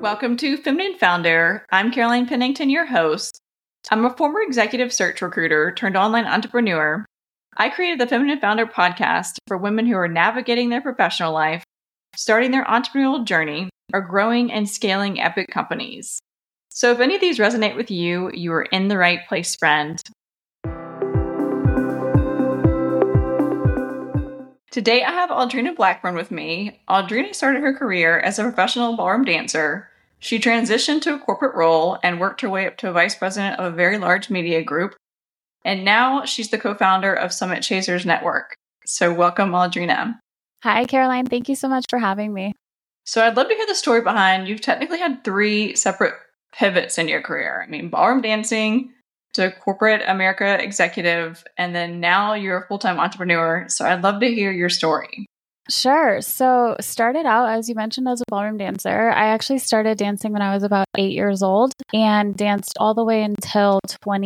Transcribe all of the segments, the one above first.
Welcome to Feminine Founder. I'm Caroline Pennington, your host. I'm a former executive search recruiter turned online entrepreneur. I created the Feminine Founder podcast for women who are navigating their professional life, starting their entrepreneurial journey, or growing and scaling epic companies. So if any of these resonate with you, you are in the right place, friend. Today, I have Audrina Blackburn with me. Audrina started her career as a professional ballroom dancer. She transitioned to a corporate role and worked her way up to a vice president of a very large media group. And now she's the co-founder of Summit Chasers Network. So welcome, Audrina. Hi, Caroline. Thank you so much for having me. So I'd love to hear the story behind, you've technically had 3 separate pivots in your career. I mean, ballroom dancing to corporate America executive, and then now you're a full-time entrepreneur. So I'd love to hear your story. Sure. So started out, as you mentioned, as a ballroom dancer. I actually started dancing when I was about 8 years old and danced all the way until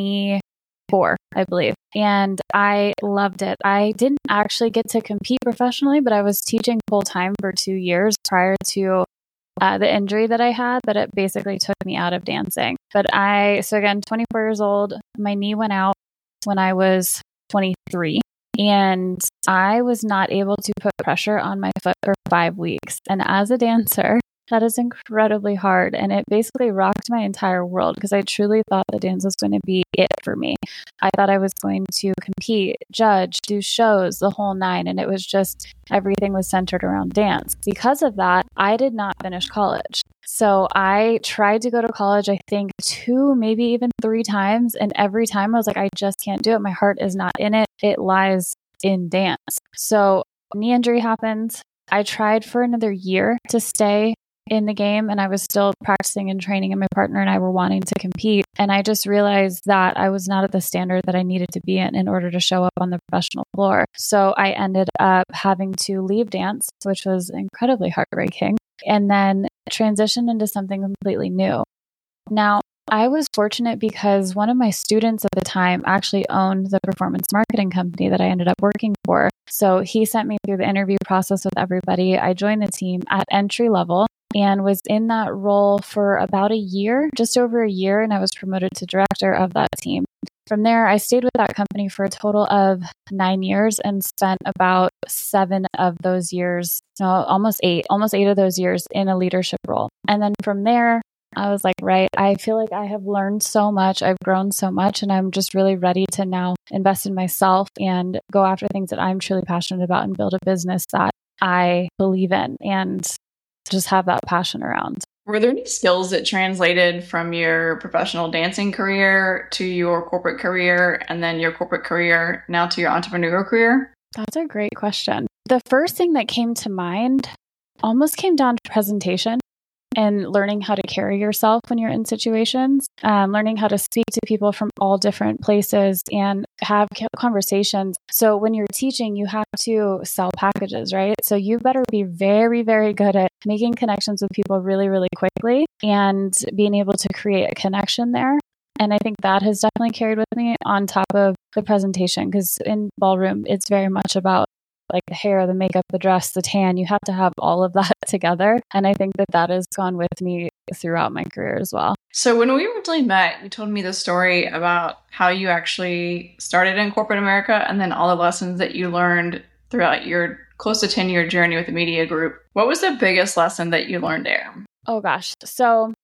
24, I believe. And I loved it. I didn't actually get to compete professionally, but I was teaching full-time for 2 years prior to the injury that I had, that it basically took me out of dancing. But so again, 24 years old, my knee went out when I was 23, and I was not able to put pressure on my foot for 5 weeks. And as a dancer, that is incredibly hard. And it basically rocked my entire world because I truly thought the dance was going to be it for me. I thought I was going to compete, judge, do shows, the whole 9. And it was just, everything was centered around dance. Because of that, I did not finish college. So I tried to go to college, I think 2, maybe even 3 times. And every time I was like, I just can't do it. My heart is not in it. It lies in dance. So knee injury happens. I tried for another year to stay in the game, and I was still practicing and training, and my partner and I were wanting to compete. And I just realized that I was not at the standard that I needed to be in order to show up on the professional floor. So I ended up having to leave dance, which was incredibly heartbreaking, and then transition into something completely new. Now, I was fortunate because one of my students at the time actually owned the performance marketing company that I ended up working for. So he sent me through the interview process with everybody. I joined the team at entry level and was in that role for about a year, just over a year, and I was promoted to director of that team. From there, I stayed with that company for a total of 9 years and spent about 7 of those years, almost 8 of those years in a leadership role. And then from there, I was like, right, I feel like I have learned so much, I've grown so much, and I'm just really ready to now invest in myself and go after things that I'm truly passionate about and build a business that I believe in and just have that passion around. Were there any skills that translated from your professional dancing career to your corporate career, and then your corporate career now to your entrepreneurial career? That's a great question. The first thing that came to mind almost came down to presentation and learning how to carry yourself when you're in situations, learning how to speak to people from all different places and have conversations. So when you're teaching, you have to sell packages, right? So you better be very, very good at making connections with people really, really quickly and being able to create a connection there. And I think that has definitely carried with me on top of the presentation, because in ballroom, it's very much about like the hair, the makeup, the dress, the tan. You have to have all of that together. And I think that has gone with me throughout my career as well. So when we originally met, you told me the story about how you actually started in corporate America and then all the lessons that you learned throughout your close to 10-year journey with the media group. What was the biggest lesson that you learned there? Oh gosh. So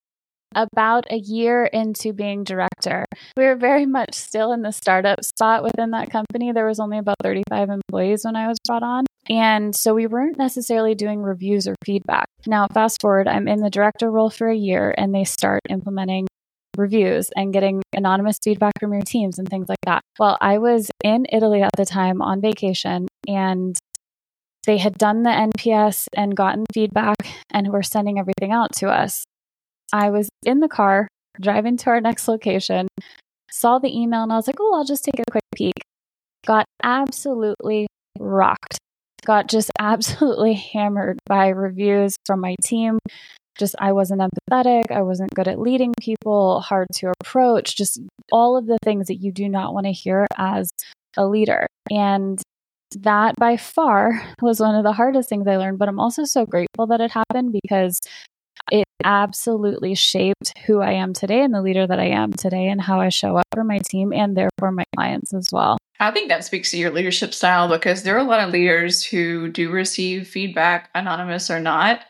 about a year into being director, we were very much still in the startup spot within that company. There was only about 35 employees when I was brought on. And so we weren't necessarily doing reviews or feedback. Now, fast forward, I'm in the director role for a year and they start implementing reviews and getting anonymous feedback from your teams and things like that. Well, I was in Italy at the time on vacation, and they had done the NPS and gotten feedback and were sending everything out to us. I was in the car driving to our next location, saw the email, and I was like, oh, I'll just take a quick peek. Got absolutely rocked. Got just absolutely hammered by reviews from my team. Just, I wasn't empathetic. I wasn't good at leading people, hard to approach, just all of the things that you do not want to hear as a leader. And that by far was one of the hardest things I learned, but I'm also so grateful that it happened because it absolutely shaped who I am today and the leader that I am today and how I show up for my team and therefore my clients as well. I think that speaks to your leadership style because there are a lot of leaders who do receive feedback, anonymous or not,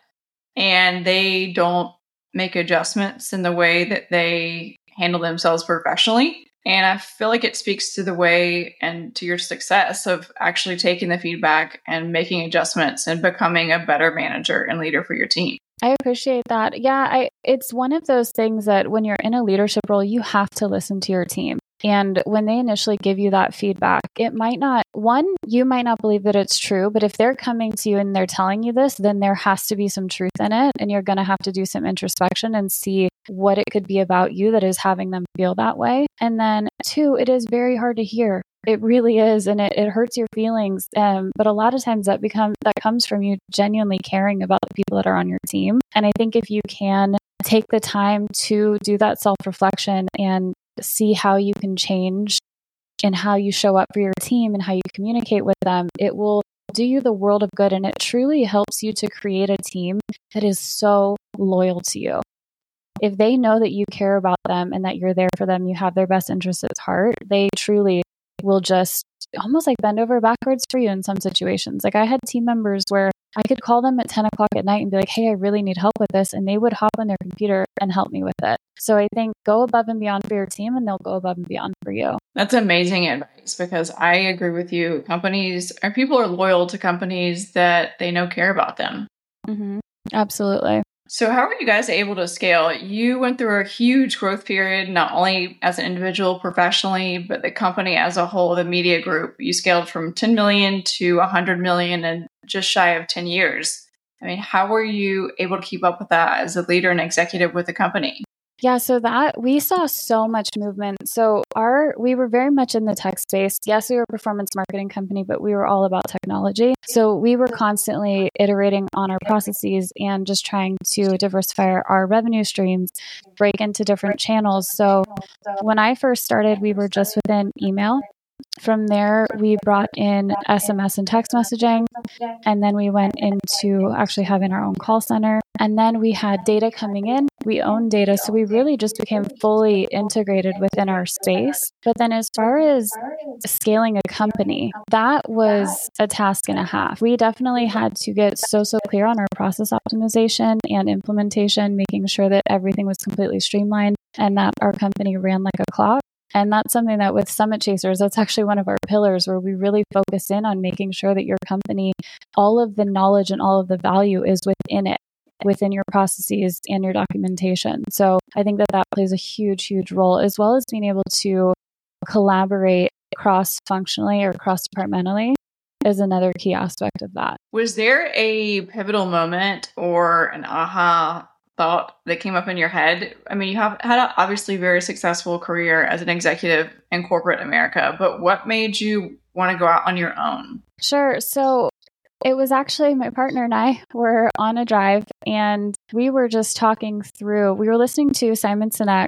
and they don't make adjustments in the way that they handle themselves professionally. And I feel like it speaks to the way and to your success of actually taking the feedback and making adjustments and becoming a better manager and leader for your team. I appreciate that. Yeah, it's one of those things that when you're in a leadership role, you have to listen to your team. And when they initially give you that feedback, it might not, you might not believe that it's true, but if they're coming to you and they're telling you this, then there has to be some truth in it. And you're going to have to do some introspection and see what it could be about you that is having them feel that way. And then 2, it is very hard to hear. It really is. And it hurts your feelings. But a lot of times that comes from you genuinely caring about the people that are on your team. And I think if you can take the time to do that self-reflection and see how you can change in how you show up for your team and how you communicate with them, it will do you the world of good. And it truly helps you to create a team that is so loyal to you. If they know that you care about them and that you're there for them, you have their best interests at heart, they truly will just almost like bend over backwards for you in some situations. Like I had team members where I could call them at 10 o'clock at night and be like, hey, I really need help with this. And they would hop on their computer and help me with it. So I think go above and beyond for your team and they'll go above and beyond for you. That's amazing advice because I agree with you. People are loyal to companies that they know care about them. Mm-hmm. Absolutely. So how were you guys able to scale? You went through a huge growth period, not only as an individual professionally, but the company as a whole, the media group. You scaled from 10 million to 100 million in just shy of 10 years. I mean, how were you able to keep up with that as a leader and executive with the company? Yeah, so that we saw so much movement. So we were very much in the tech space. Yes, we were a performance marketing company, but we were all about technology. So we were constantly iterating on our processes and just trying to diversify our revenue streams, break into different channels. So when I first started, we were just within email. From there, we brought in SMS and text messaging, and then we went into actually having our own call center. And then we had data coming in. We own data, so we really just became fully integrated within our space. But then as far as scaling a company, that was a task and a half. We definitely had to get so clear on our process optimization and implementation, making sure that everything was completely streamlined and that our company ran like a clock. And that's something that with Summit Chasers, that's actually one of our pillars where we really focus in on making sure that your company, all of the knowledge and all of the value is within it, within your processes and your documentation. So I think that plays a huge role, as well as being able to collaborate cross-functionally or cross-departmentally is another key aspect of that. Was there a pivotal moment or an aha thought that came up in your head? I mean, you have had an obviously very successful career as an executive in corporate America, but what made you want to go out on your own? Sure. So it was actually my partner and I were on a drive and we were just talking through, we were listening to Simon Sinek,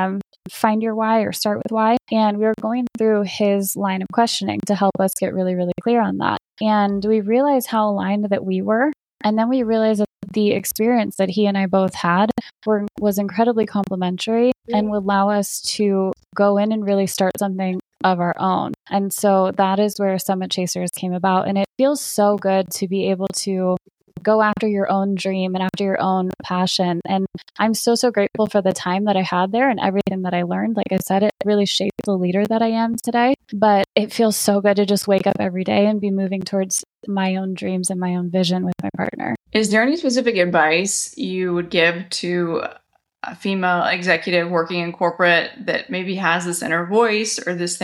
Find Your Why or Start With Why. And we were going through his line of questioning to help us get really clear on that. And we realized how aligned that we were. And then we realized that the experience that he and I both had was incredibly complementary and would allow us to go in and really start something of our own. And so that is where Summit Chasers came about. And it feels so good to be able to go after your own dream and after your own passion. And I'm so grateful for the time that I had there and everything that I learned. Like I said, it really shaped the leader that I am today. But it feels so good to just wake up every day and be moving towards my own dreams and my own vision with my partner. Is there any specific advice you would give to a female executive working in corporate that maybe has this inner voice or this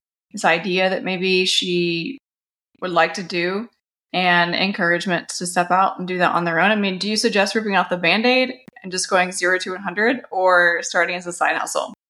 idea that maybe she would like to do, and encouragement to step out and do that on their own? I mean, do you suggest ripping off the Band-Aid and just going 0 to 100 or starting as a side hustle?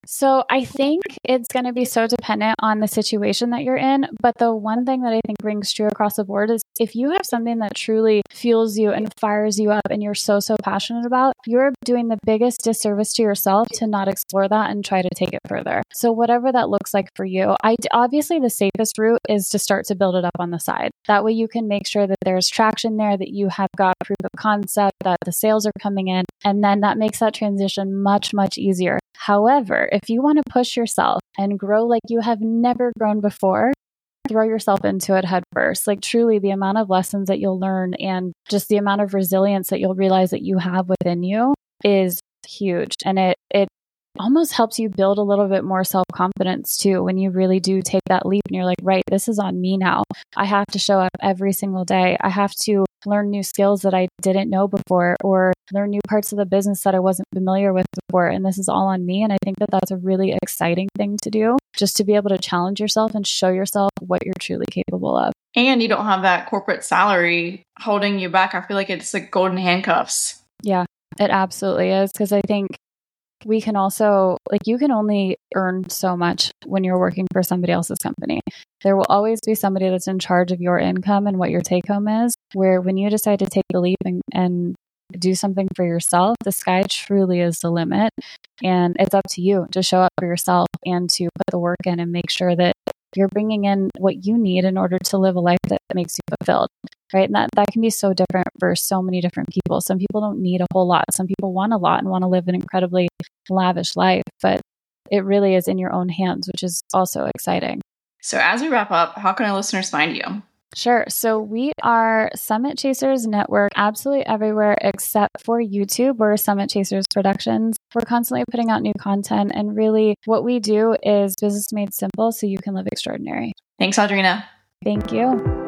So I think it's going to be so dependent on the situation that you're in. But the one thing that I think rings true across the board is if you have something that truly fuels you and fires you up and you're so passionate about, you're doing the biggest disservice to yourself to not explore that and try to take it further. So whatever that looks like for you, obviously the safest route is to start to build it up on the side. That way you can make sure that there's traction there, that you have got proof of concept, that the sales are coming in, and then that makes that transition much easier. However, if you want to push yourself and grow like you have never grown before, throw yourself into it head first. Like truly the amount of lessons that you'll learn and just the amount of resilience that you'll realize that you have within you is huge. And it almost helps you build a little bit more self-confidence too when you really do take that leap and you're like, right, this is on me now. I have to show up every single day. I have to learn new skills that I didn't know before or learn new parts of the business that I wasn't familiar with before. And this is all on me. And I think that that's a really exciting thing to do, just to be able to challenge yourself and show yourself what you're truly capable of. And you don't have that corporate salary holding you back. I feel like it's like golden handcuffs. Yeah, it absolutely is. Because I think we can also, like, you can only earn so much when you're working for somebody else's company. There will always be somebody that's in charge of your income and what your take home is, where when you decide to take the leap and do something for yourself, the sky truly is the limit. And it's up to you to show up for yourself and to put the work in and make sure that you're bringing in what you need in order to live a life that makes you fulfilled, right? And that can be so different for so many different people. Some people don't need a whole lot. Some people want a lot and want to live an incredibly lavish life, but it really is in your own hands, which is also exciting. So as we wrap up, how can our listeners find you? Sure. So we are Summit Chasers Network absolutely everywhere except for YouTube. We're Summit Chasers Productions. We're constantly putting out new content. And really what we do is business made simple so you can live extraordinary. Thanks, Audrina. Thank you.